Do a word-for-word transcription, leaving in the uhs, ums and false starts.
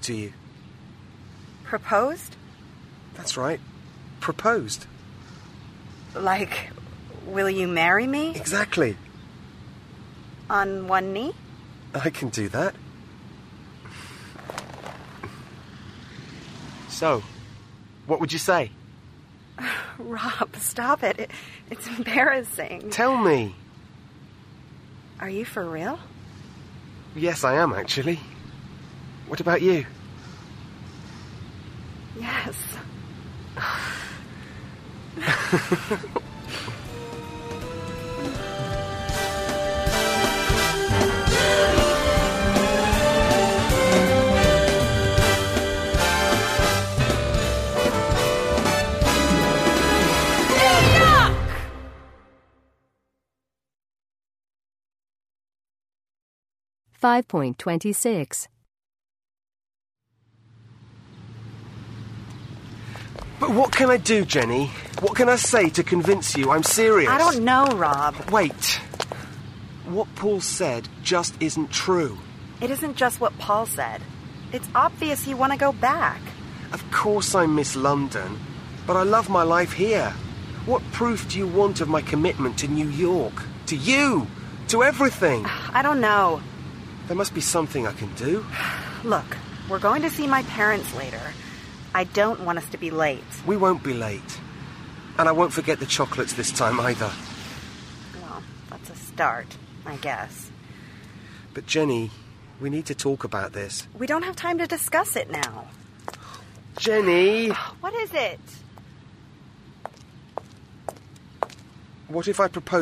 to you. Proposed? That's right. Proposed. Like, will you marry me? Exactly. On one knee? I can do that. So, what would you say? Rob, stop it. it. It's embarrassing. Tell me. Are you for real? Yes, I am, actually. What about you? Yes. five point two six. But what can I do, Jenny? What can I say to convince you I'm serious? I don't know, Rob. Wait. What Paul said just isn't true. It isn't just what Paul said. It's obvious you want to go back. Of course I miss London, but I love my life here. What proof do you want of my commitment to New York? To you? To everything? I don't know. There must be something I can do. Look, we're going to see my parents later. I don't want us to be late. We won't be late. And I won't forget the chocolates this time either. Well, that's a start, I guess. But Jenny, we need to talk about this. We don't have time to discuss it now. Jenny! What is it? What if I propose